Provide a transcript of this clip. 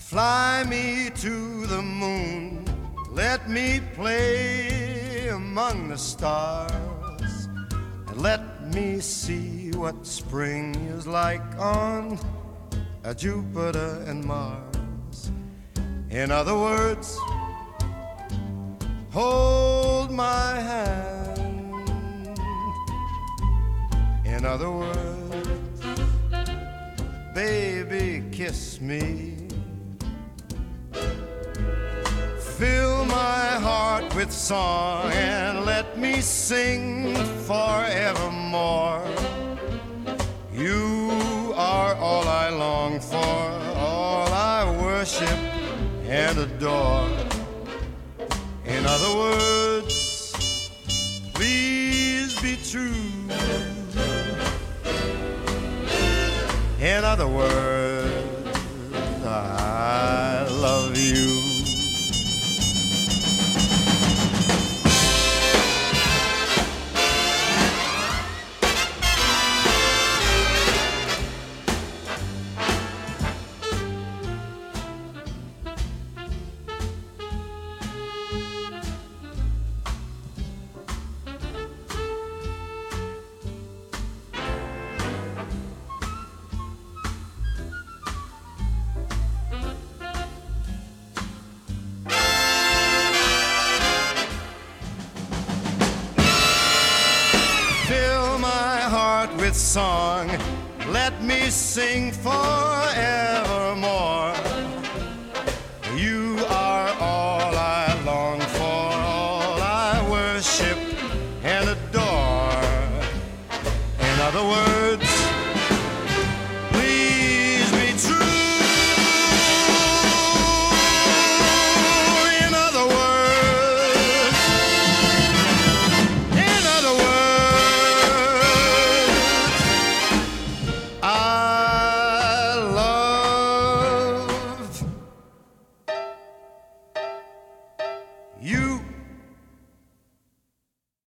Fly me to the moon, let me play among the stars, and let me see what spring is like on Jupiter and Mars. In other words, hold my hand. In other words, baby, kiss me. Fill my heart with song and let me sing forevermore. You are all I long for, all I worship and adore. In other words, please be true. In other words, I love you. With song, let me sing forevermore. You are all I long for, all I worship and adore. In other words,